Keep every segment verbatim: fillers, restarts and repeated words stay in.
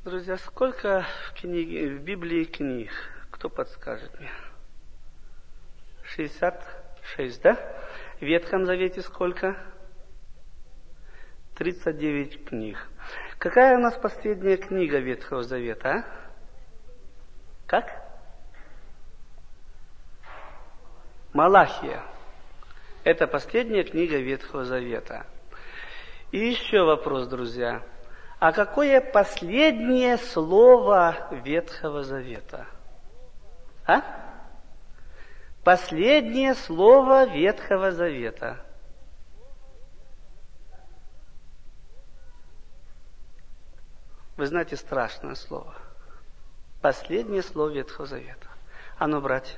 Друзья, сколько в, книге, в Библии книг? Кто подскажет мне? шестьдесят шесть, да? В Ветхом Завете сколько? тридцать девять книг. Какая у нас последняя книга Ветхого Завета, а? Как? Малахия. Это последняя книга Ветхого Завета. И еще вопрос, друзья. А какое последнее слово Ветхого Завета? А? Последнее слово Ветхого Завета. Вы знаете страшное слово. Последнее слово Ветхого Завета. А ну, братья.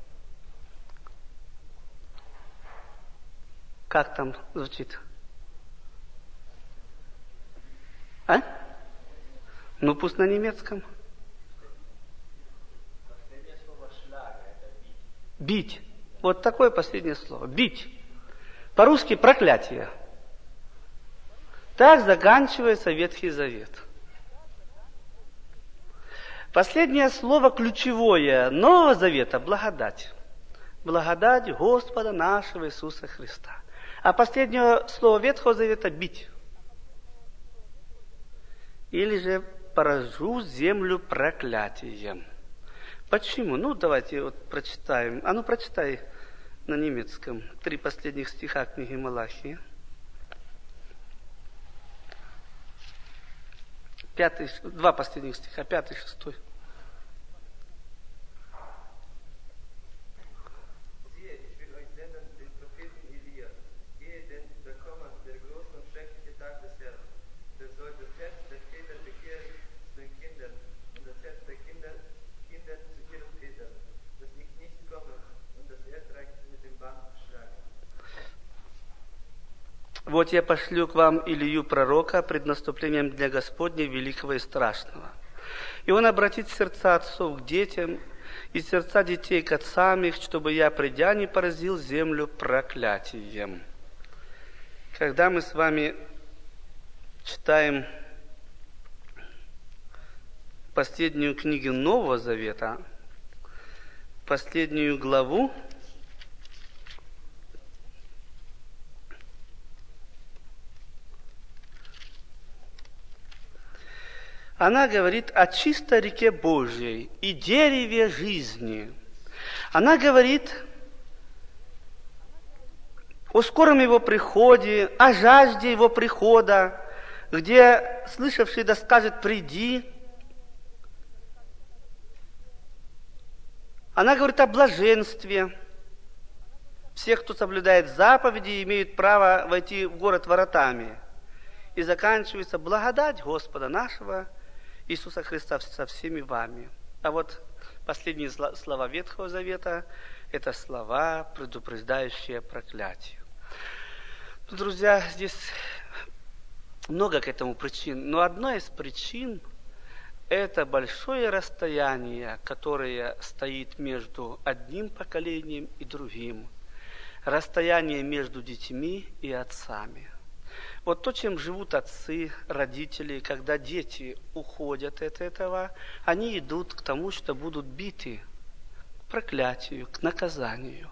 Как там звучит? А? Ну, пусть на немецком. Последнее слово шляга – это бить. Бить. Вот такое последнее слово. Бить. По-русски проклятие. Так заканчивается Ветхий Завет. Последнее слово ключевое Нового Завета – благодать. Благодать Господа нашего Иисуса Христа. А последнее слово Ветхого Завета – бить. Или же поражу землю проклятием. Почему? Ну, давайте вот прочитаем. А ну, прочитай на немецком три последних стиха книги Малахии. Пятый, два последних стиха, пятый, шестой. Вот я пошлю к вам Илию пророка пред наступлением Дня Господня великого и страшного. И он обратит сердца отцов к детям, и сердца детей к отцам их, чтобы я, придя, не поразил землю проклятием. Когда мы с вами читаем последнюю книгу Нового Завета, последнюю главу, она говорит о чистой реке Божьей и дереве жизни. Она говорит о скором его приходе, о жажде его прихода, где слышавший да скажет «приди». Она говорит о блаженстве. Всех, кто соблюдает заповеди, имеют право войти в город воротами. И заканчивается благодать Господа нашего Иисуса Христа со всеми вами. А вот последние слова Ветхого Завета – это слова, предупреждающие проклятие. Ну, друзья, здесь много к этому причин, но одна из причин – это большое расстояние, которое стоит между одним поколением и другим. Расстояние между детьми и отцами. Вот то, чем живут отцы, родители, когда дети уходят от этого, они идут к тому, что будут биты, к проклятию, к наказанию.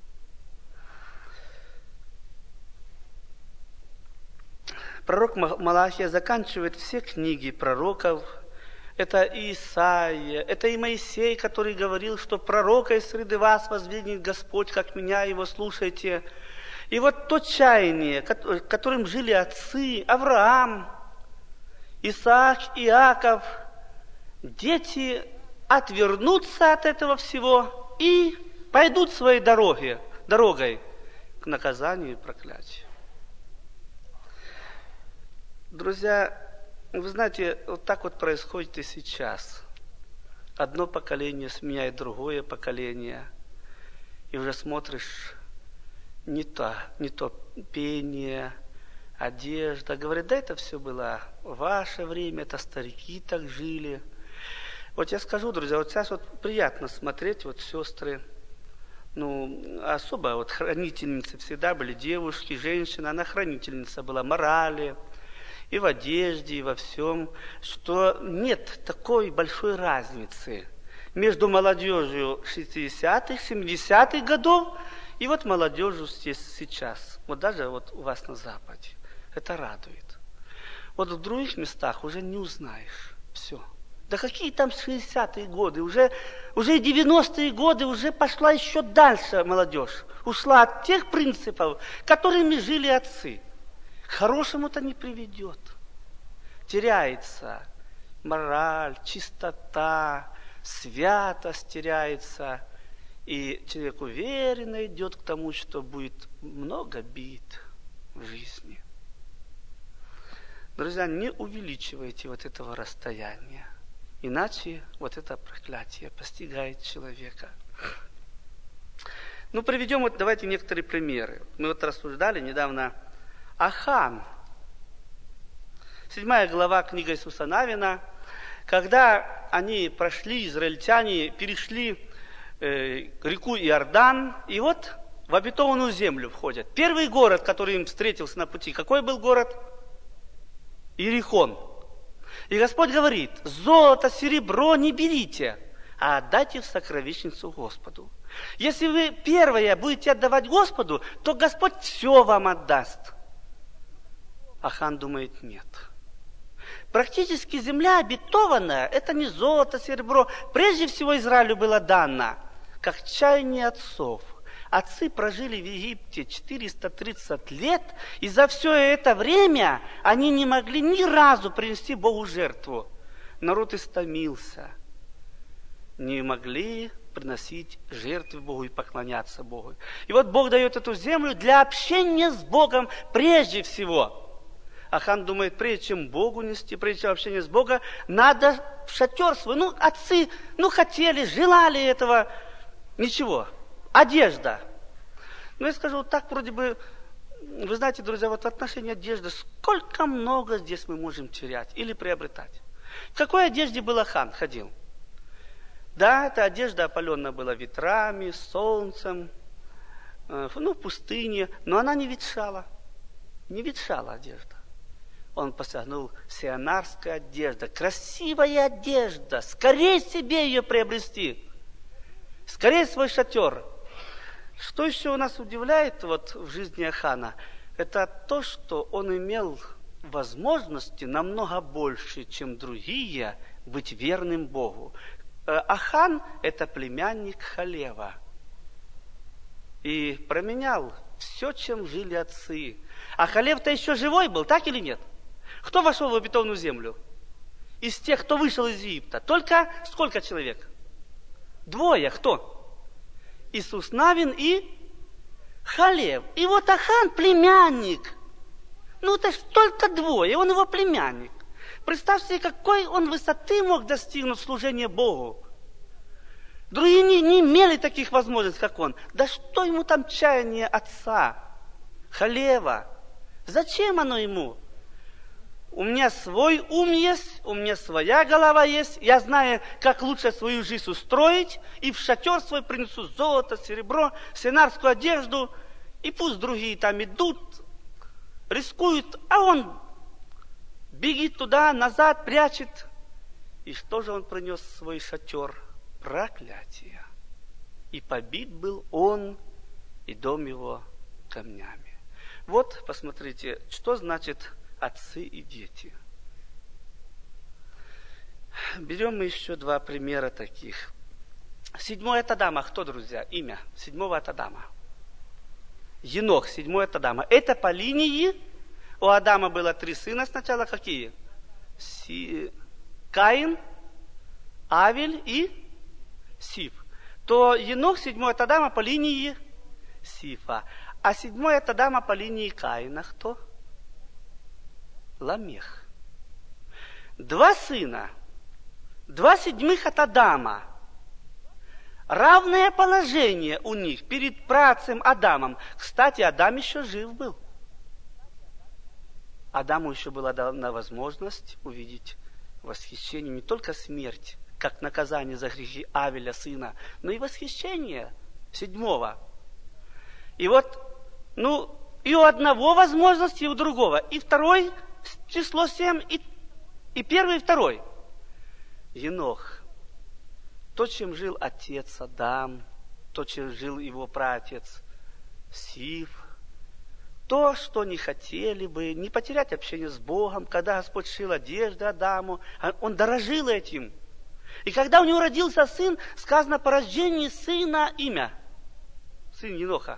Пророк Малахия заканчивает все книги пророков. Это и Исаия, это и Моисей, который говорил, что пророка из среды вас воздвигнет Господь, как меня, его слушайте. И вот то чаяние, которым жили отцы, Авраам, Исаак, Иаков, дети отвернутся от этого всего и пойдут своей дороге, дорогой к наказанию и проклятию. Друзья, вы знаете, вот так вот происходит и сейчас. Одно поколение сменяет другое поколение, и уже смотришь, не то, не то пение, одежда. Говорит, да это все было в ваше время, это старики так жили. Вот я скажу, друзья, вот сейчас вот приятно смотреть, вот сестры, ну, особо вот хранительницы всегда были девушки, женщины, она хранительница была морали. и в одежде, и во всем, что нет такой большой разницы между молодежью шестидесятых, семидесятых годов и вот молодежью здесь сейчас. Вот даже вот у вас на Западе. Это радует. Вот в других местах уже не узнаешь. Все. Да какие там шестидесятые годы? Уже, уже девяностые годы, уже пошла еще дальше молодежь. Ушла от тех принципов, которыми жили отцы. К хорошему-то не приведет. Теряется мораль, чистота, святость теряется. И человек уверенно идет к тому, что будет много бед в жизни. Друзья, не увеличивайте вот этого расстояния. Иначе вот это проклятие постигает человека. Ну, приведем вот, давайте некоторые примеры. Мы вот рассуждали недавно. Ахан. Седьмая глава книги Иисуса Навина. Когда они прошли, израильтяне перешли э, реку Иордан, и вот в обетованную землю входят. Первый город, который им встретился на пути, какой был город? Иерихон. И Господь говорит: золото, серебро не берите, а отдайте в сокровищницу Господу. Если вы первое будете отдавать Господу, то Господь все вам отдаст. Ахан думает: нет. Практически земля обетованная, это не золото, серебро. Прежде всего Израилю было дано, как чаяние отцов. Отцы прожили в Египте четыреста тридцать лет, и за все это время они не могли ни разу принести Богу жертву. Народ истомился. Не могли приносить жертвы Богу и поклоняться Богу. И вот Бог дает эту землю для общения с Богом прежде всего. Ахан думает, прежде чем Богу нести, прежде чем общение с Богом, надо в шатер свой. Ну, отцы, ну, хотели, желали этого. Ничего. Одежда. Ну, я скажу, так вроде бы, вы знаете, друзья, вот в отношении одежды, сколько много здесь мы можем терять или приобретать. В какой одежде был Ахан ходил? Да, эта одежда опаленная была ветрами, солнцем, э, ну, в пустыне, но она не ветшала. Не ветшала одежда. Он посягнул: сионарская одежда, красивая одежда, скорее себе ее приобрести, скорее свой шатер. Что еще у нас удивляет вот в жизни Ахана, это то, что он имел возможности намного больше, чем другие, быть верным Богу. Ахан – это племянник Халева. И променял все, чем жили отцы. А Халев-то еще живой был, так или нет? Кто вошел в обетованную землю? Из тех, кто вышел из Египта. Только сколько человек? Двое. Кто? Иисус Навин и Халев. И вот Ахан племянник. Ну, это ж только двое, он его племянник. Представьте, какой он высоты мог достигнуть служения Богу. Другие не, не имели таких возможностей, как он. Да что ему там чаяние отца, Халева? Зачем оно ему? У меня свой ум есть, у меня своя голова есть. Я знаю, как лучше свою жизнь устроить. И в шатер свой принесу золото, серебро, сионарскую одежду. И пусть другие там идут, рискуют, а он бегит туда, назад, прячет. И что же он принес в свой шатер? Проклятие. И побит был он, и дом его камнями. Вот, посмотрите, что значит отцы и дети. Берем мы еще два примера таких. Седьмой от Адама. Кто, друзья? Имя седьмого от Адама. Енох, седьмой от Адама. Это по линии. У Адама было три сына сначала. Какие? Си... Каин, Авель и Сиф. То Енох седьмой от Адама по линии Сифа. А седьмой от Адама по линии Каина кто? Ламех. Два сына, два седьмых от Адама. Равное положение у них перед працем Адамом. Кстати, Адам еще жив был. Адаму еще была дана возможность увидеть восхищение, не только смерть, как наказание за грехи Авеля, сына, но и восхищение седьмого. И вот, ну, и у одного возможность, и у другого. И второй число семь и, и первый, и второй. Енох. То, чем жил отец Адам, то, чем жил его праотец Сиф, то, что не хотели бы, не потерять общение с Богом, когда Господь шил одежды Адаму, он дорожил этим. И когда у него родился сын, сказано по рождении сына имя. Сын Еноха.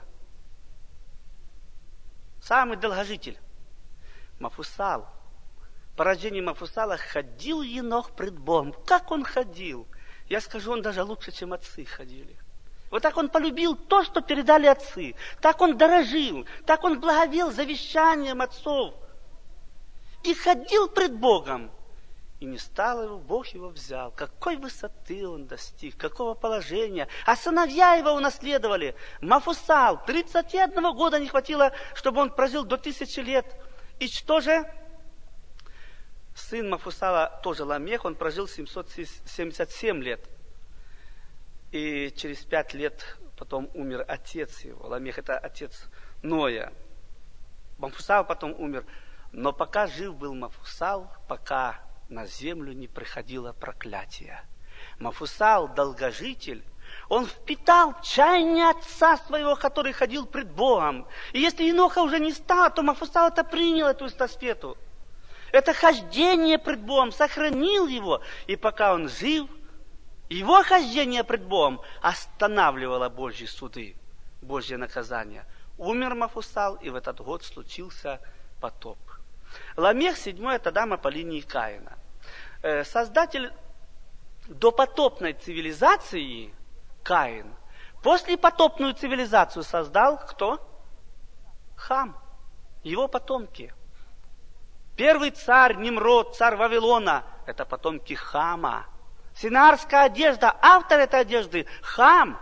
Самый долгожитель. Мафусал. По рождению Мафусала ходил Енох пред Богом. Как он ходил? Я скажу, он даже лучше, чем отцы ходили. Вот так он полюбил то, что передали отцы. Так он дорожил. Так он благовел завещанием отцов. И ходил пред Богом. И не стал его, Бог его взял. Какой высоты он достиг, какого положения. А сыновья его унаследовали. Мафусал, тридцати одного года не хватило, чтобы он прожил до тысячи лет. И что же? Сын Мафусала, тоже Ламех, он прожил семьсот семьдесят семь лет. И через пять лет потом умер отец его. Ламех — это отец Ноя. Мафусал потом умер. Но пока жив был Мафусал, пока на землю не приходило проклятие. Мафусал, долгожитель, он впитал чаяние отца своего, который ходил пред Богом. И если Еноха уже не стало, то Мафусал это принял, эту эстафету. Это хождение пред Богом, сохранил его. И пока он жив, его хождение пред Богом останавливало Божьи суды, Божье наказание. Умер Мафусал, и в этот год случился потоп. Ламех седьмой от Адама по линии Каина. Создатель допотопной цивилизации Каин. После потопную цивилизацию создал кто? Хам. Его потомки. Первый царь Нимрод, царь Вавилона, это потомки Хама. Синарская одежда, автор этой одежды Хам.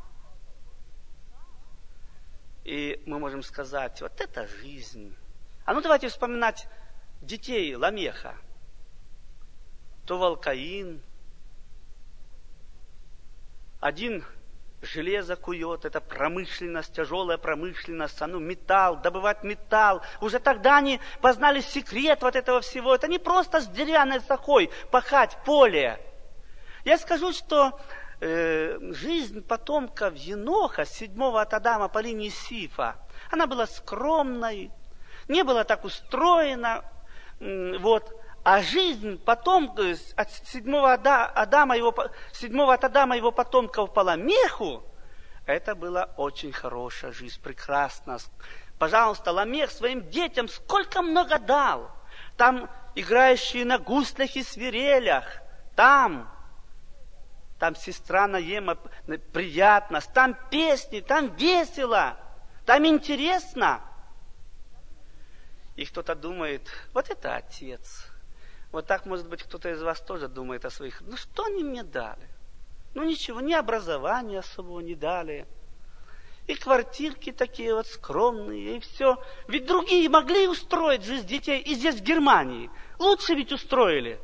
И мы можем сказать, вот это жизнь. А ну давайте вспоминать детей Ламеха. Тувал Каин. Один железо кует, это промышленность, тяжелая промышленность, а ну металл, добывать металл. Уже тогда они познали секрет вот этого всего. Это не просто с деревянной сахой пахать поле. Я скажу, что э, жизнь потомков Еноха, седьмого от Адама по линии Сифа, она была скромной, не была так устроена, вот. А жизнь потом, то есть от седьмого Адама, его, седьмого от Адама его потомков по Ламеху, это была очень хорошая жизнь, прекрасная. Пожалуйста, Ламех своим детям сколько много дал. Там играющие на гуслях и свирелях, там, там сестра Наема приятно, там песни, там весело, там интересно. И кто-то думает, вот это отец. Вот так, может быть, кто-то из вас тоже думает о своих. Ну, что они мне дали? Ну, ничего, ни образования особого не дали. И квартирки такие вот скромные, и все. Ведь другие могли устроить жизнь детей и здесь, в Германии. Лучше ведь устроили.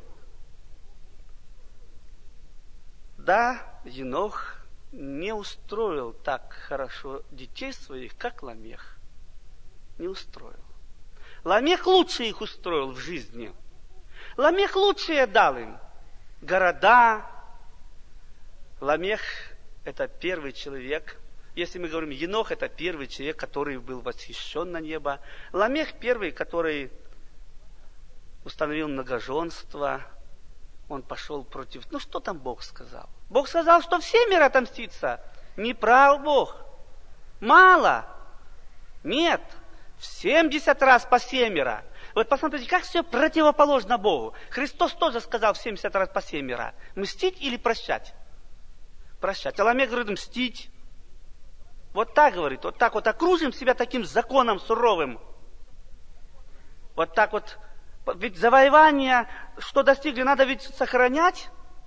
Да, Енох не устроил так хорошо детей своих, как Ламех. Не устроил. Ламех лучше их устроил в жизни. Ламех лучшее дал им. Города. Ламех – это первый человек. Если мы говорим Енох, это первый человек, который был восхищен на небо. Ламех первый, который установил многоженство. Он пошел против... Ну, что там Бог сказал? Бог сказал, что все мир отомстится. Не прав Бог. Мало. Нет. В семьдесят раз по семеро. Вот посмотрите, как все противоположно Богу. Христос тоже сказал в семьдесят раз по семеро. Мстить или прощать? Прощать. А Ламех говорит, мстить. Вот так говорит. Вот так вот окружим себя таким законом суровым. Вот так вот. Ведь завоевание, что достигли, надо ведь сохранять.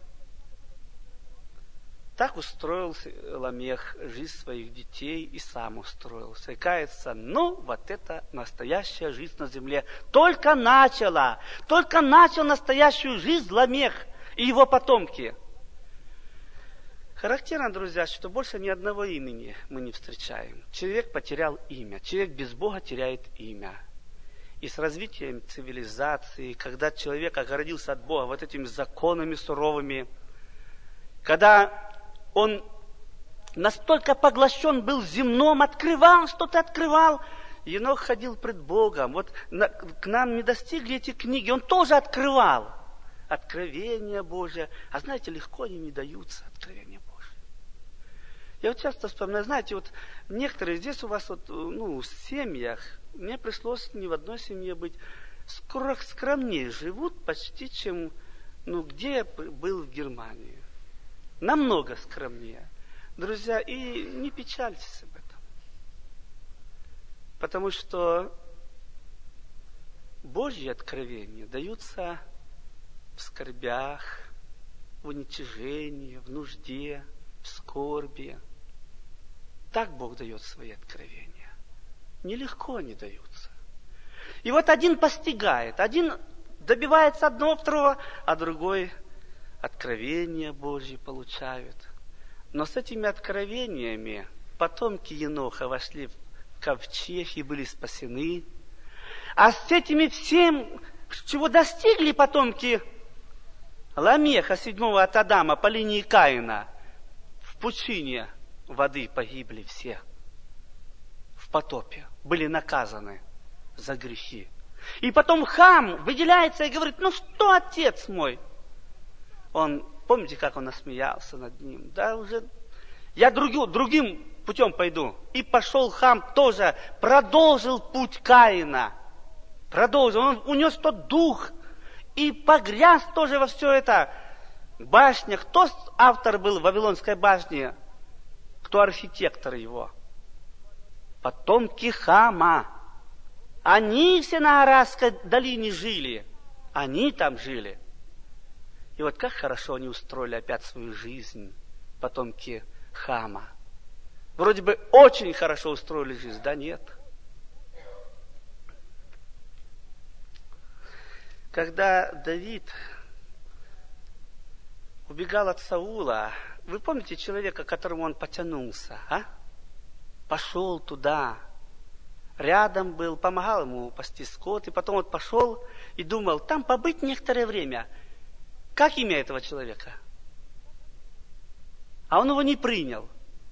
Так устроил Ламех жизнь своих детей и сам устроился. И кается, ну, вот это настоящая жизнь на земле. Только начала, только начал настоящую жизнь Ламех и его потомки. Характерно, друзья, что больше ни одного имени мы не встречаем. Человек потерял имя. Человек без Бога теряет имя. И с развитием цивилизации, когда человек огородился от Бога вот этими законами суровыми, когда он настолько поглощен был земном, открывал, что-то открывал, Енох ходил пред Богом. Вот на, к нам не достигли эти книги, он тоже открывал. Откровение Божие. А знаете, легко они не даются, откровения Божие. Я вот часто вспоминаю, знаете, вот некоторые здесь у вас вот, ну, в семьях, мне пришлось не в одной семье быть, скромнее живут почти, чем, ну, где я был в Германии. Намного скромнее. Друзья, и не печальтесь об этом. Потому что Божьи откровения даются в скорбях, в уничижении, в нужде, в скорби. Так Бог дает свои откровения. Нелегко они даются. И вот один постигает, один добивается одного, второго, а другой откровения Божьи получают. Но с этими откровениями потомки Еноха вошли в ковчег и были спасены. А с этими всем, чего достигли потомки Ламеха, седьмого от Адама, по линии Каина, в пучине воды погибли все. В потопе. Были наказаны за грехи. И потом Хам выделяется и говорит: ну что, отец мой? Он, помните, как он насмеялся над ним? Да, уже я другим, другим путем пойду. И пошел Хам тоже, продолжил путь Каина. Продолжил. Он унес тот дух и погряз тоже во все это. Башня. Кто автор был Вавилонской башни? Кто архитектор его? Потомки Хама. Они все на Арасской долине жили. Они там жили. И вот как хорошо они устроили опять свою жизнь, потомки Хама. Вроде бы очень хорошо устроили жизнь, да нет. Когда Давид убегал от Саула, вы помните человека, к которому он потянулся, а? Пошел туда, рядом был, помогал ему пасти скот, и потом вот пошел и думал, там побыть некоторое время. Как имя этого человека? А он его не принял.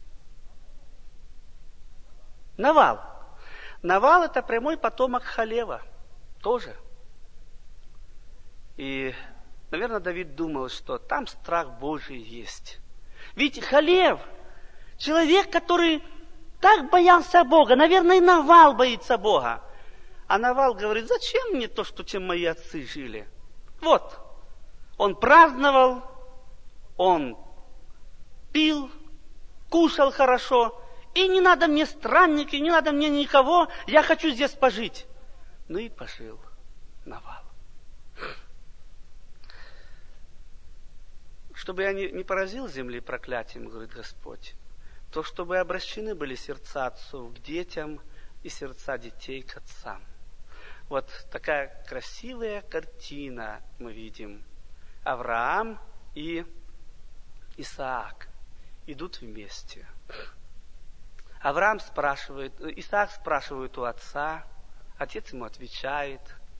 Навал. Навал — это прямой потомок Халева. Тоже. И, наверное, Давид думал, что там страх Божий есть. Ведь Халев, человек, который так боялся Бога, наверное, и Навал боится Бога. А Навал говорит: зачем мне то, что чем мои отцы жили? Вот. Он праздновал, он пил, кушал хорошо, и не надо мне странники, не надо мне никого, я хочу здесь пожить. Ну и пожил Навал. Чтобы я не, не поразил земли проклятием, говорит Господь, то чтобы обращены были сердца отцов к детям и сердца детей к отцам. Вот такая красивая картина мы видим. Авраам и Исаак идут вместе. Авраам спрашивает, Исаак спрашивает у отца, отец ему отвечает.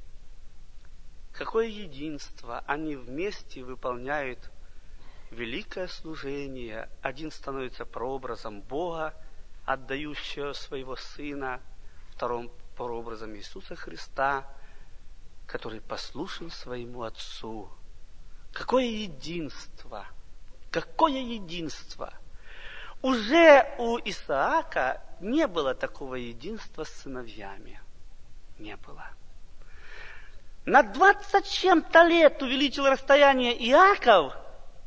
Какое единство! Они вместе выполняют великое служение. Один становится прообразом Бога, отдающего своего Сына, второй прообразом Иисуса Христа, который послушен своему Отцу. Какое единство! Какое единство! Уже у Исаака не было такого единства с сыновьями. Не было. На двадцать чем-то лет увеличил расстояние Иаков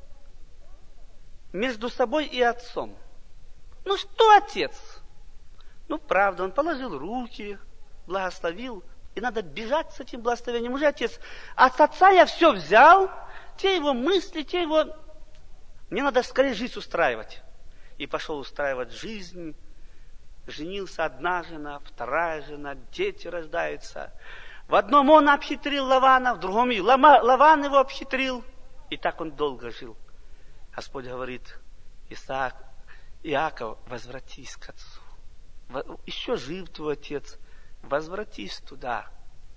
между собой и отцом. Ну что отец? Ну правда, он положил руки, благословил, и надо бежать с этим благословением. Уже отец, от отца я все взял, те его мысли, те его... Мне надо скорее жизнь устраивать. И пошел устраивать жизнь. Женился одна жена, вторая жена, дети рождаются. В одном он обхитрил Лавана, в другом и Лаван его обхитрил. И так он долго жил. Господь говорит: Исаак, Иаков, возвратись к отцу. Еще жив твой отец, возвратись туда.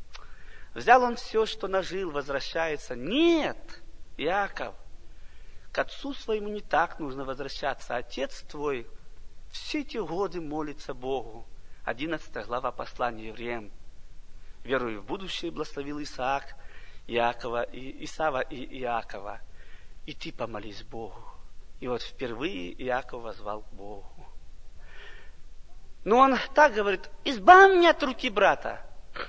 Взял он все, что нажил, возвращается. Нет, Иаков, к отцу своему не так нужно возвращаться. Отец твой все эти годы молится Богу. Одиннадцатая глава послания евреям. Веруя в будущее, благословил Исаак, Иакова, и Исава и Иакова. И ты помолись Богу. И вот впервые Иаков воззвал к Богу. Но он так говорит: избавь меня от руки брата.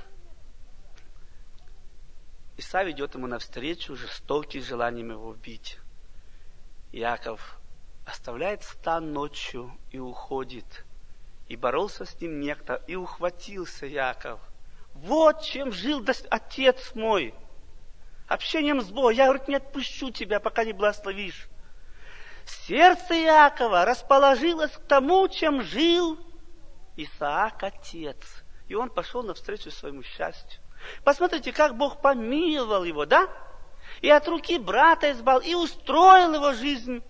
Исав идет ему навстречу, жестокий, желанием его убить. Иаков оставляет стан ночью и уходит. И боролся с ним некто, и ухватился Иаков. Вот чем жил отец мой. Общением с Богом. Я, говорит, не отпущу тебя, пока не благословишь. Сердце Иакова расположилось к тому, чем жил Исаак, отец. И он пошел навстречу своему счастью. Посмотрите, как Бог помиловал его, да? И от руки брата избавил, и устроил его жизнь.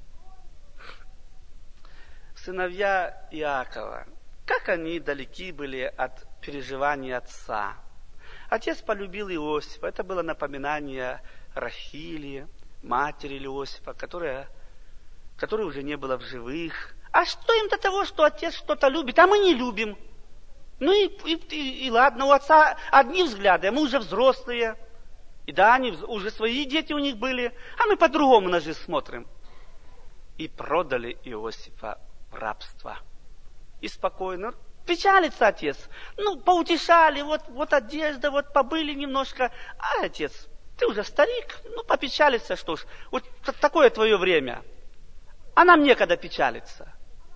Сыновья Иакова, как они далеки были от переживаний отца. Отец полюбил Иосифа. Это было напоминание Рахили, матери Иосифа, которая, которой уже не было в живых. А что им до того, что отец что-то любит, а мы не любим? Ну и, и, и, и ладно, у отца одни взгляды, а мы уже взрослые. И да, они уже свои дети у них были, а мы по-другому на жизнь смотрим. И продали Иосифа в рабство. И спокойно. Печалится отец. Ну, поутешали, вот, вот одежда, вот побыли немножко. А отец, ты уже старик, ну, попечалиться, что ж. Вот такое твое время. А нам некогда печалиться.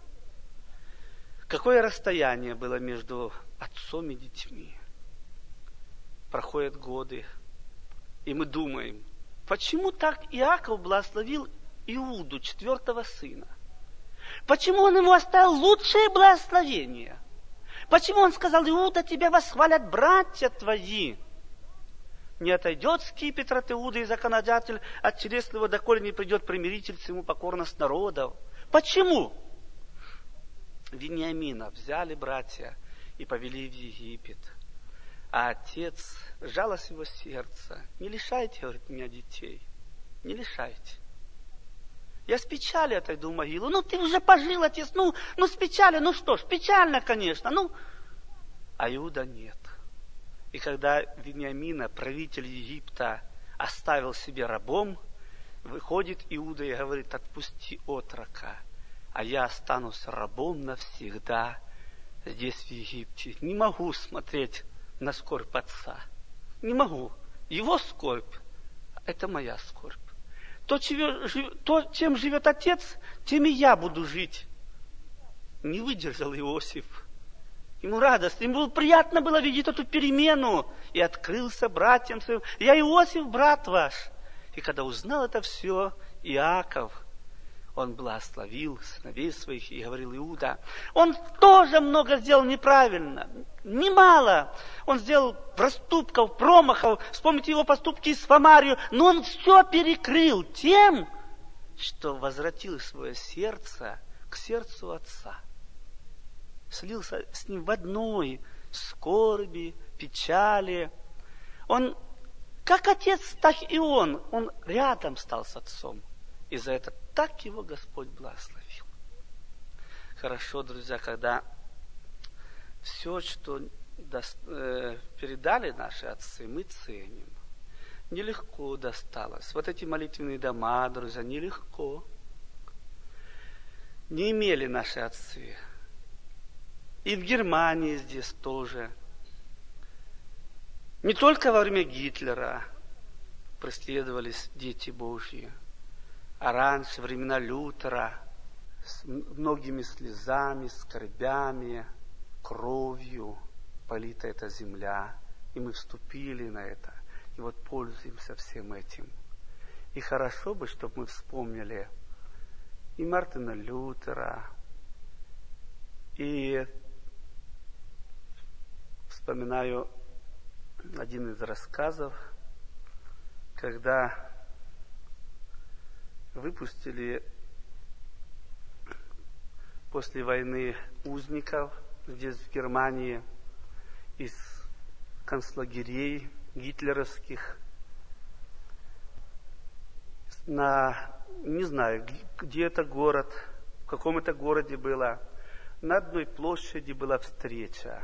Какое расстояние было между отцом и детьми. Проходят годы, и мы думаем, почему так Иаков благословил Иуду, четвертого сына? Почему он ему оставил лучшее благословение? Почему он сказал: Иуда, тебя восхвалят братья твои? Не отойдет скипетр от Иуды и законодатель от чресл его, доколе не придет примиритель всему покорность народов. Почему? Вениамина взяли братья и повели в Египет. А отец, жалость его сердца: не лишайте, говорит, меня детей, не лишайте. Я с печали отойду в могилу. Ну, ты уже пожил, отец, ну, ну с печали, ну что ж, печально, конечно, ну. А Иуда нет. И когда Вениамина, правитель Египта, оставил себе рабом, выходит Иуда и говорит: отпусти отрока, а я останусь рабом навсегда здесь, в Египте. Не могу смотреть на скорбь отца. Не могу. Его скорбь — это моя скорбь. То, чем живет отец, тем и я буду жить. Не выдержал Иосиф. Ему радостно, ему приятно было видеть эту перемену. И открылся братьям своим: я Иосиф, брат ваш. И когда узнал это все Иаков, он благословил сыновей своих и говорил: Иуда, он тоже много сделал неправильно, немало. Он сделал проступков, промахов. Вспомните его поступки с Фомарию. Но он все перекрыл тем, что возвратил свое сердце к сердцу отца. Слился с ним в одной скорби, печали. Он, как отец, так и он. Он рядом стал с отцом. И за это так его Господь благословил. Хорошо, друзья, когда все, что до, э, передали наши отцы, мы ценим. Нелегко досталось. Вот эти молитвенные дома, друзья, нелегко. Не имели наши отцы. И в Германии здесь тоже. Не только во время Гитлера преследовались дети Божьи, а раньше, времена Лютера, с многими слезами, скорбями, кровью полита эта земля. И мы вступили на это. И вот пользуемся всем этим. И хорошо бы, чтобы мы вспомнили и Мартина Лютера, и вспоминаю один из рассказов, когда выпустили после войны узников здесь, в Германии, из концлагерей гитлеровских. На, не знаю, где это город, в каком это городе было. На одной площади была встреча.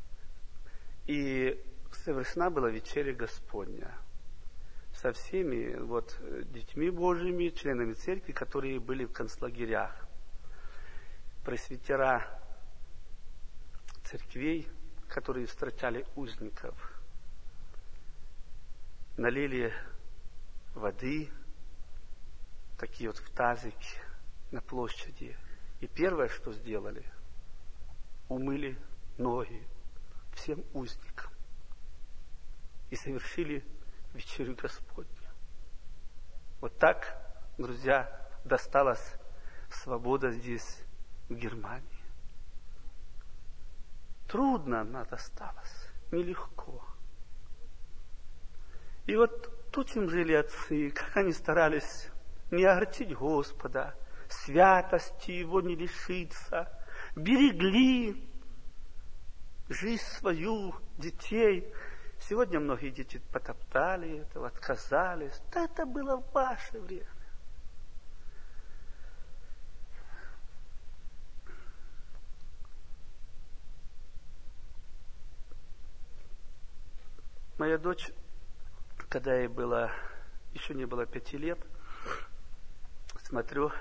И совершена была вечеря Господня со всеми вот детьми Божьими, членами церкви, которые были в концлагерях. Пресвитера церквей, которые встречали узников, налили воды, такие вот в тазики на площади. И первое, что сделали, умыли ноги всем узникам и совершили вечерю Господню. Вот так, друзья, досталась свобода здесь, в Германии. Трудно она досталась, нелегко. И вот тут им жили отцы, как они старались не огорчить Господа, святости Его не лишиться, берегли жизнь свою, детей. Сегодня многие дети потоптали этого, отказались. Да это было в ваше время. Моя дочь, когда ей было, еще не было пяти лет, смотрю,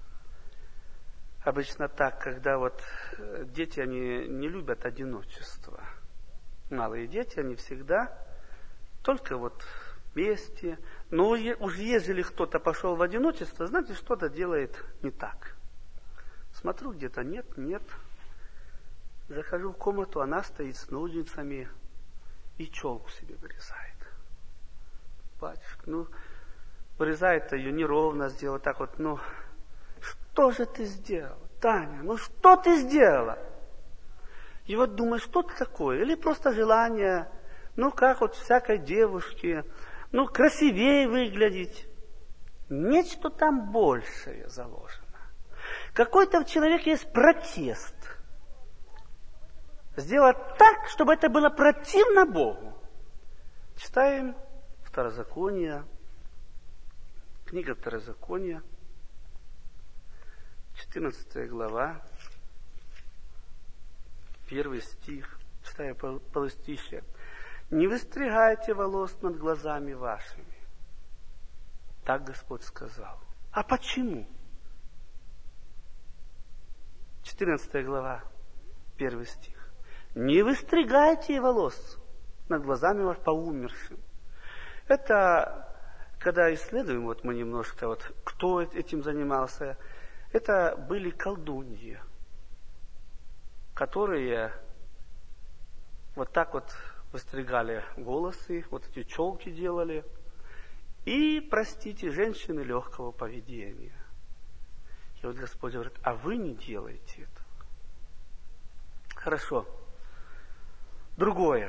обычно так, когда вот дети, они не любят одиночество. Малые дети, они всегда только вот вместе. Но уж ежели кто-то пошел в одиночество, знаете, что-то делает не так. Смотрю, где-то нет, нет. Захожу в комнату, она стоит с ножницами и челку себе вырезает. Батюшка, ну, вырезает ее неровно, сделала так вот, ну, что же ты сделала, Таня, ну что ты сделала? И вот думаю, что это такое? Или просто желание, ну, как вот всякой девушке, ну, красивее выглядеть. Нечто там большее заложено. Какой-то в человеке есть протест. Сделать так, чтобы это было противно Богу. Читаем Второзаконие, книга Второзакония, четырнадцатая глава, первый стих, читаю полустишье. «Не выстригайте волос над глазами вашими». Так Господь сказал. А почему? четырнадцатая глава, первый стих. «Не выстригайте волос над глазами вашими по умершим». Это, когда исследуем, вот мы немножко, вот, кто этим занимался, это были колдуньи, которые вот так вот выстригали волосы, вот эти челки делали. И, простите, женщины легкого поведения. И вот Господь говорит, а вы не делаете этого. Хорошо. Другое.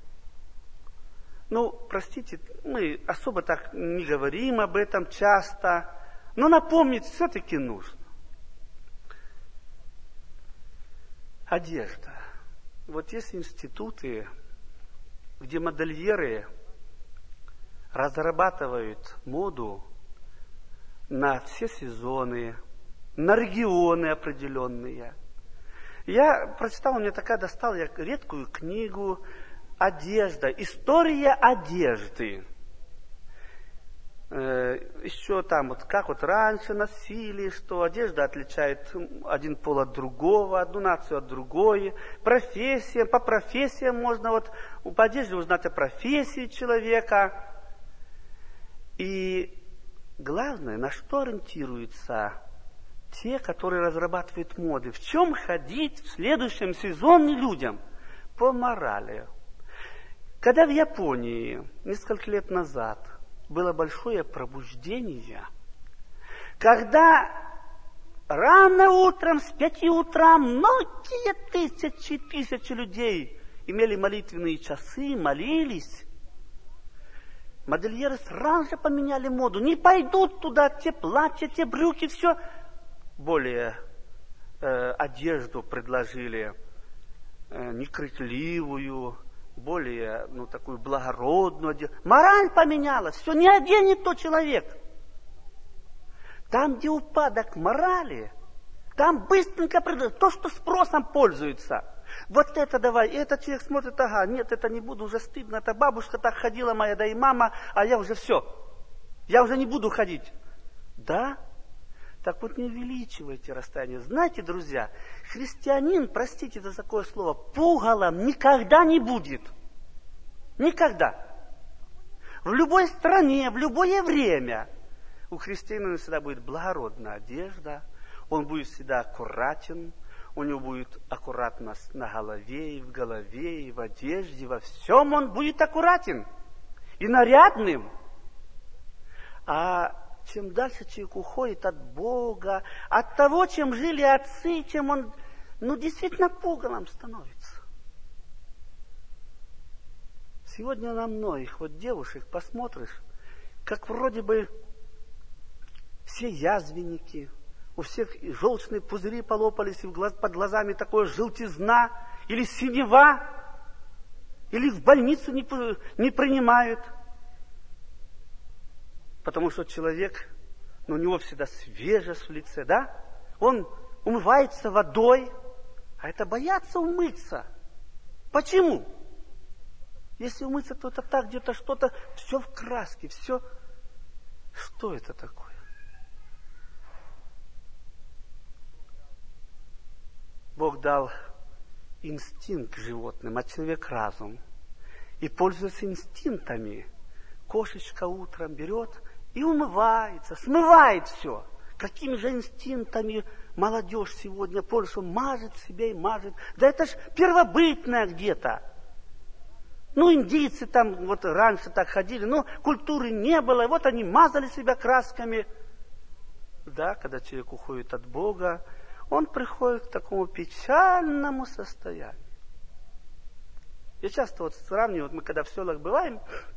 Ну, простите, мы особо так не говорим об этом часто, но напомнить все-таки нужно. Одежда. Вот есть институты, где модельеры разрабатывают моду на все сезоны, на регионы определенные. Я прочитал, мне такая достала я редкую книгу «Одежда. История одежды». Э, еще там, вот как вот раньше носили, что одежда отличает один пол от другого, одну нацию от другой. Профессия, по профессиям можно вот по одежде узнать о профессии человека. И главное, на что ориентируются те, которые разрабатывают моды. В чем ходить в следующем сезоне людям? По морали. Когда в Японии несколько лет назад было большое пробуждение, когда рано утром, с пяти утра, многие тысячи, тысячи людей имели молитвенные часы, молились, модельеры сразу же поменяли моду. Не пойдут туда те платья, те брюки, все. Более э, одежду предложили э, некрикливую, более, ну, такую благородную одежду. Мораль поменялась, все, не один и тот человек. Там, где упадок морали, там быстренько придет то, что спросом пользуется. Вот это давай, и этот человек смотрит, ага, нет, это не буду, уже стыдно, это бабушка так ходила моя, да и мама, а я уже все, я уже не буду ходить. Да? Так вот не увеличивайте расстояние. Знаете, друзья, христианин, простите за такое слово, пугалом никогда не будет. Никогда. В любой стране, в любое время у христианина всегда будет благородная одежда, он будет всегда аккуратен, у него будет аккуратно на голове, и в голове, и в одежде, во всем он будет аккуратен и нарядным. А чем дальше человек уходит от Бога, от того, чем жили отцы, чем он, ну, действительно пугалом становится. Сегодня на многих вот девушек посмотришь, как вроде бы все язвенники, у всех желчные пузыри полопались, и глаз, под глазами такое желтизна, или синева, или в больницу не, не принимают. Потому что человек, ну, у него всегда свежесть в лице, да? Он умывается водой, а это боятся умыться. Почему? Если умыться, то это так, где-то что-то, все в краске, все. Что это такое? Бог дал инстинкт животным, а человек разум. И пользуясь инстинктами, кошечка утром берет и умывается, смывает все. Какими же инстинктами молодежь сегодня пользуется, мажет себе и мажет. Да это ж первобытное где-то. Ну, индийцы там вот раньше так ходили, но культуры не было, и вот они мазали себя красками. Да, когда человек уходит от Бога, он приходит к такому печальному состоянию. Я часто вот сравниваю, вот мы когда в селах бываем,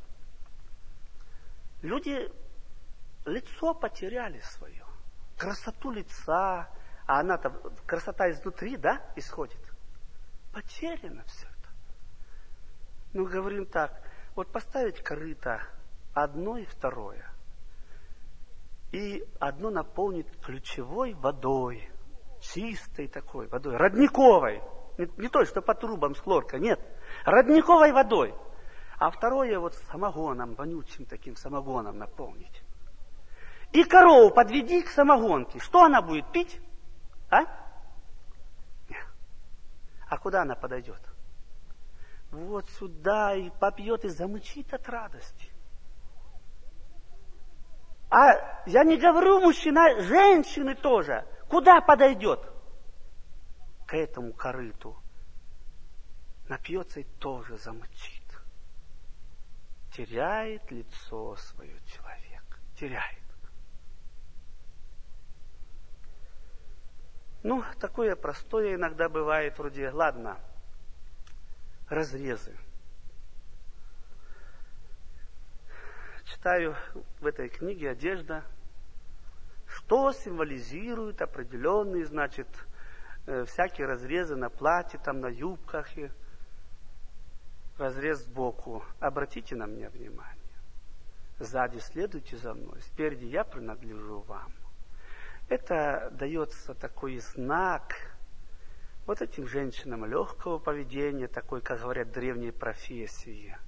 люди лицо потеряли свое, красоту лица, а она-то, красота изнутри, да, исходит. Потеряно все это. Ну, говорим так, вот поставить корыто одно и второе, и одно наполнить ключевой водой, чистой такой водой, родниковой, не, не той, что по трубам с хлоркой, нет, родниковой водой, а второе вот самогоном, вонючим таким самогоном наполнить. И корову подведи к самогонке, что она будет пить? А? Нет. А куда она подойдет? Вот сюда и попьет, и замычит от радости. А я не говорю мужчина, женщины тоже. Куда подойдет? К этому корыту. Напьется и тоже замычит. Теряет лицо свое человек. Теряет. Ну, такое простое иногда бывает, вроде, ладно, разрезы. Читаю в этой книге «Одежда», что символизирует определенные, значит, всякие разрезы на платье, там, на юбках и разрез сбоку. Обратите на меня внимание. Сзади следуйте за мной, спереди я принадлежу вам. Это дается такой знак вот этим женщинам легкого поведения, такой, как говорят, древней профессии.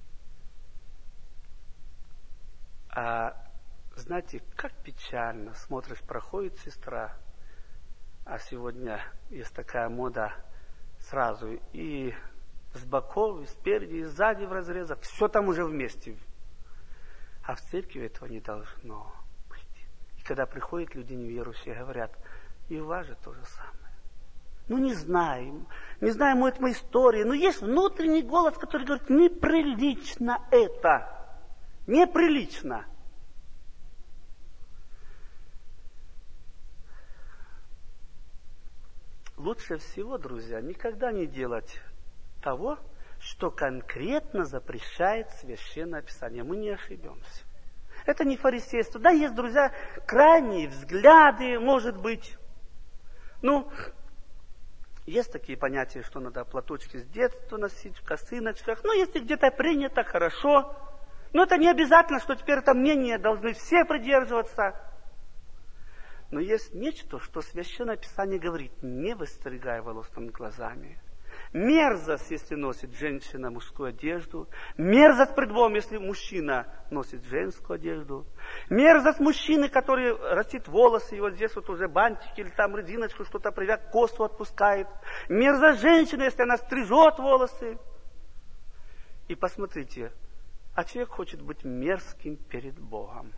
А знаете, как печально, смотришь, проходит сестра, а сегодня есть такая мода сразу и с боков, и спереди, и сзади в разрезах, все там уже вместе. А в церкви этого не должно быть. И когда приходят люди неверующие, говорят, и у вас же то же самое. Ну, не знаем, не знаем, может, мы истории, но есть внутренний голос, который говорит, неприлично это, неприлично. Лучше всего, друзья, никогда не делать того, что конкретно запрещает Священное Писание. Мы не ошибемся. Это не фарисейство. Да, есть, друзья, крайние взгляды, может быть. Ну, Есть такие понятия, что надо платочки с детства носить, в косыночках. Ну, если где-то принято, хорошо. Но это не обязательно, что теперь это мнение должны все придерживаться. Но есть нечто, что Священное Писание говорит: не выстригай волос над глазами. Мерзость, если носит женщина мужскую одежду. Мерзость пред Богом, если мужчина носит женскую одежду. Мерзость мужчины, который растит волосы, и вот здесь вот уже бантики или там резиночку что-то привяк, косу отпускает. Мерзость женщины, если она стрижет волосы. И посмотрите, а человек хочет быть мерзким перед Богом.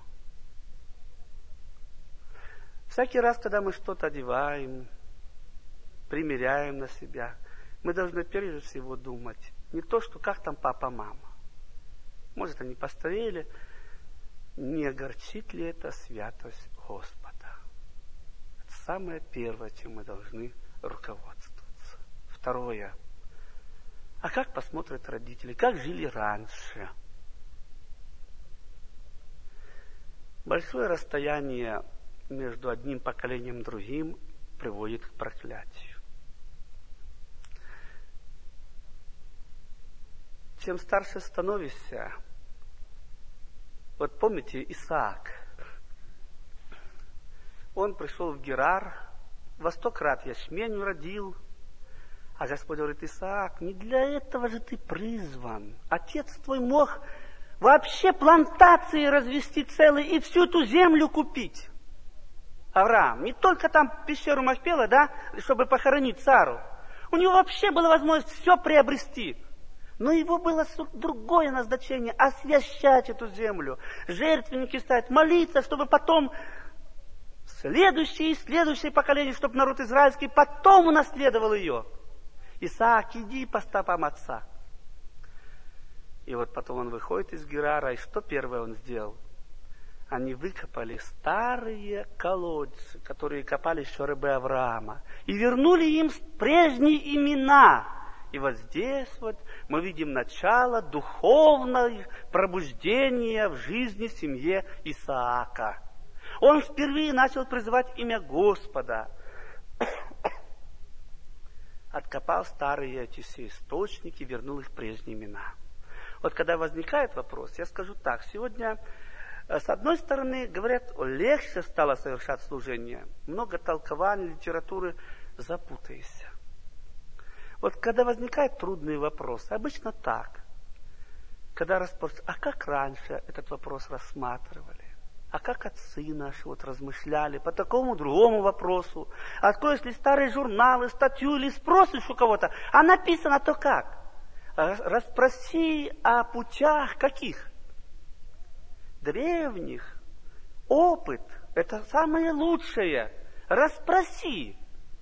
Всякий раз, когда мы что-то одеваем, примеряем на себя, мы должны прежде всего думать не то, что как там папа, мама. Может, они постарели, не огорчит ли это святость Господа. Это самое первое, чем мы должны руководствоваться. Второе. А как посмотрят родители? Как жили раньше? Большое расстояние между одним поколением и другим приводит к проклятию. Чем старше становишься, вот помните Исаак, он пришел в Герар, во сто крат ячмень родил, а Господь говорит: Исаак, не для этого же ты призван. Отец твой мог вообще плантации развести целые и всю эту землю купить. Авраам, не только там пещеру Махпела, да, чтобы похоронить Сару. У него вообще была возможность все приобрести. Но его было другое назначение — освящать эту землю, жертвенники ставить, молиться, чтобы потом следующее и следующее поколение, чтобы народ израильский потом унаследовал ее. Исаак, иди по стопам отца. И вот потом он выходит из Герара, и что первое он сделал? Они выкопали старые колодцы, которые копали еще рабы Авраама, и вернули им прежние имена. И вот здесь вот мы видим начало духовного пробуждения в жизни семье Исаака. Он впервые начал призывать имя Господа. Откопал старые эти все источники, вернул их прежние имена. Вот когда возникает вопрос, я скажу так: сегодня, с одной стороны, говорят, легче стало совершать служение. Много толкований, литературы, запутайся. Вот когда возникают трудные вопросы, обычно так. Когда распоряжаются, а как раньше этот вопрос рассматривали? А как отцы наши вот размышляли по такому другому вопросу? Откроешь ли старые журналы, статью или спросишь у кого-то, а написано то как? Расспроси о путях каких? Древних. Опыт – это самое лучшее. Расспроси.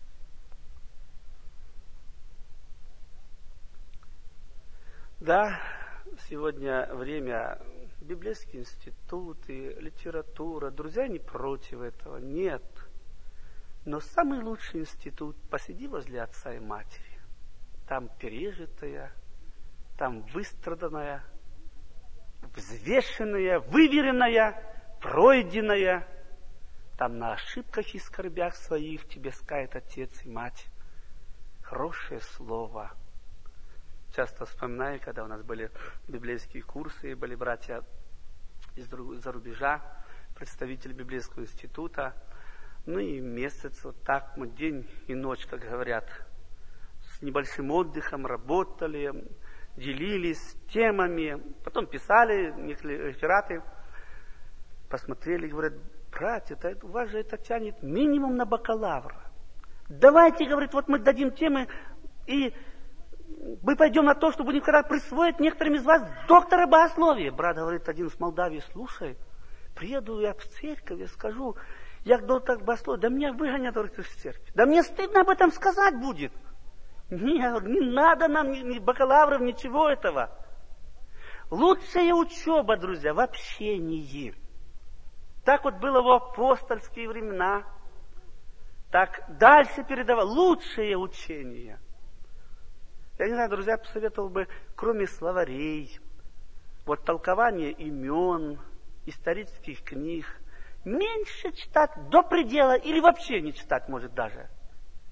Да, сегодня время, библейские институты, литература, друзья не против этого, нет. Но самый лучший институт – посиди возле отца и матери. Там пережитое, там выстраданное, взвешенное, выверенное, пройденное. Там на ошибках и скорбях своих тебе скажет отец и мать хорошее слово. Часто вспоминаю, когда у нас были библейские курсы, были братья из-за рубежа, представители библейского института. Ну и месяц вот так мы день и ночь, как говорят, с небольшим отдыхом работали, делились темами, потом писали некоторые рефераты, посмотрели и говорят: братья, это, у вас же это тянет минимум на бакалавра. Давайте, говорит, вот мы дадим темы, и мы пойдем на то, что будем когда присвоить некоторым из вас доктора богословия. Брат говорит один из Молдавии: слушай, приеду я в церковь, я скажу, я доктор богословия, да меня выгонят из церкви. Да мне стыдно об этом сказать будет. Нет, не надо нам ни, ни бакалавров, ничего этого. Лучшая учеба, друзья, в общении. Так вот было в апостольские времена. Так дальше передавал. Лучшее учение. Я не знаю, друзья, посоветовал бы, кроме словарей, вот толкования имен, исторических книг, меньше читать до предела или вообще не читать, может, даже.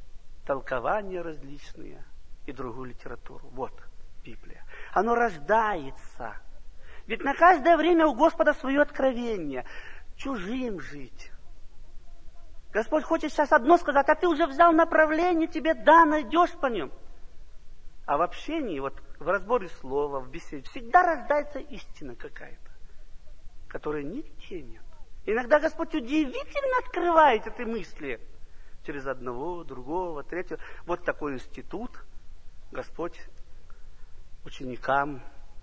толкования различные и другую литературу. Вот Библия. Оно рождается. Ведь на каждое время у Господа свое откровение. Чужим жить. Господь хочет сейчас одно сказать, а ты уже взял направление, тебе да, найдешь по нем. А в общении, вот в разборе слова, в беседе, всегда рождается истина какая-то, которой нигде нет. Иногда Господь удивительно открывает эти мысли через одного, другого, третьего. Вот такой институт Господь ученикам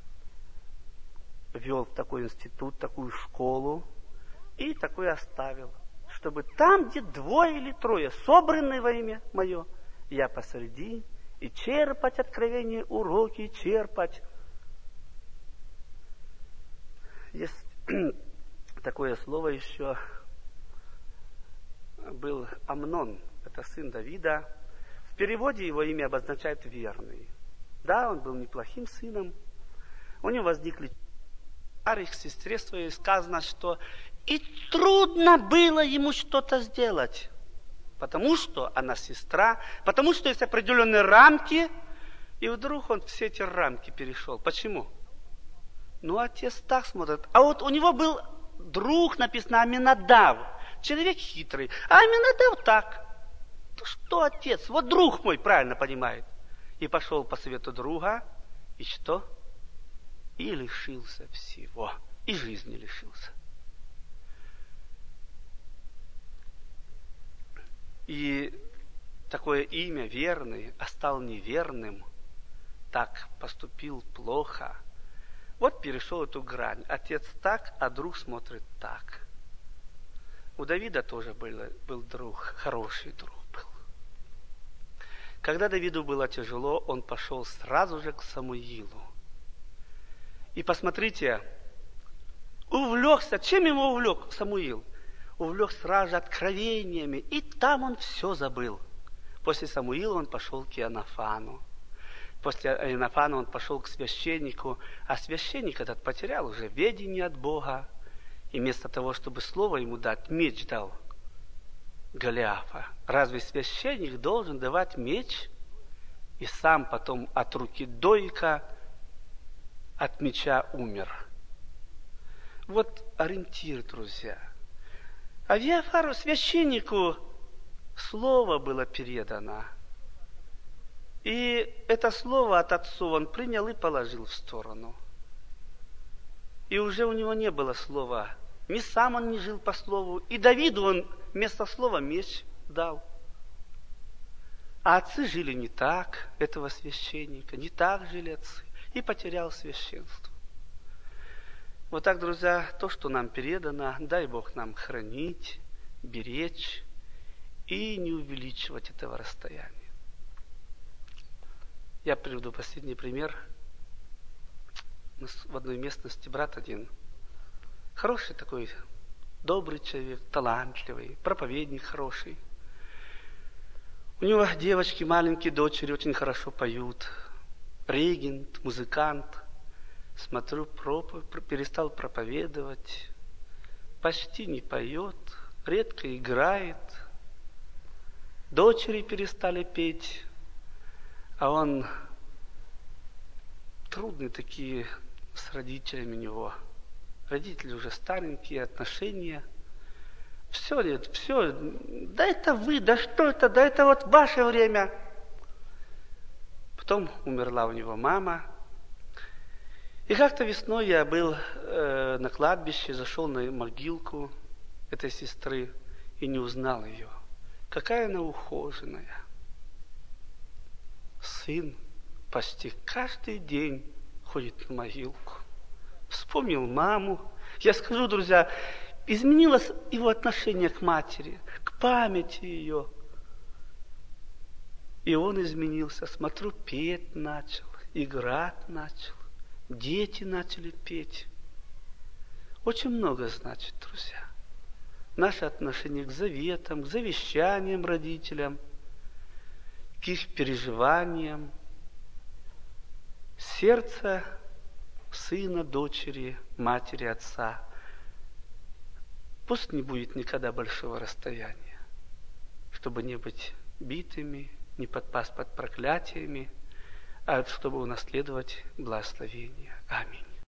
ввел в такой институт, такую школу, и такой оставил, чтобы там, где двое или трое собраны во имя Мое, я посреди, и черпать откровения, уроки, черпать. Есть такое слово еще, был Амнон, это сын Давида. В переводе его имя обозначает верный. Да, он был неплохим сыном. У него возникли их сестре своей сказано, что и трудно было ему что-то сделать, потому что она сестра, потому что есть определенные рамки, и вдруг он все эти рамки перешел. Почему? Ну, отец так смотрит. А вот у него был друг, написано, Аминадав, человек хитрый, а Аминадав так. Ну что, отец, вот друг мой правильно понимает. И пошел по совету друга, и что? И лишился всего. И жизни лишился. И такое имя верный, а стал неверным, так поступил плохо. Вот перешел эту грань. Отец так, а друг смотрит так. У Давида тоже был, был друг, хороший друг был. Когда Давиду было тяжело, он пошел сразу же к Самуилу. И посмотрите, увлекся. Чем ему увлек Самуил? Увлек сразу же откровениями. И там он все забыл. После Самуила он пошел к Иоаннафану. После Иоаннафана он пошел к священнику. А священник этот потерял уже ведение от Бога. И вместо того, чтобы слово ему дать, меч дал Голиафа. Разве священник должен давать меч? И сам потом от руки Доика от меча умер. Вот ориентир, друзья. А Виафару, священнику, слово было передано. И это слово от отцов он принял и положил в сторону. И уже у него не было слова. Ни сам он не жил по слову. И Давиду он вместо слова меч дал. А отцы жили не так, этого священника, не так жили отцы. И потерял священство. Вот так, друзья, то, что нам передано, дай Бог нам хранить, беречь и не увеличивать этого расстояния. Я приведу последний пример. В одной местности брат один, хороший такой, добрый человек, талантливый, проповедник хороший. У него девочки, маленькие дочери очень хорошо поют. Регент, музыкант. Смотрю, проповедь, перестал проповедовать. Почти не поет, редко играет. Дочери перестали петь. А он трудные такие с родителями у него. Родители уже старенькие, отношения. Все, нет, все. Да это вы, да что это, да это вот ваше время. Потом умерла у него мама. И как-то весной я был э, на кладбище, зашел на могилку этой сестры и не узнал ее. Какая она ухоженная. Сын почти каждый день ходит на могилку. Вспомнил маму. Я скажу, друзья, изменилось его отношение к матери, к памяти ее. И он изменился. Смотрю, петь начал, играть начал. Дети начали петь. Очень много значит, друзья. Наше отношение к заветам, к завещаниям родителям, к их переживаниям. Сердце сына, дочери, матери, отца. Пусть не будет никогда большого расстояния, чтобы не быть битыми, не подпасть под проклятиями, а чтобы унаследовать благословение. Аминь.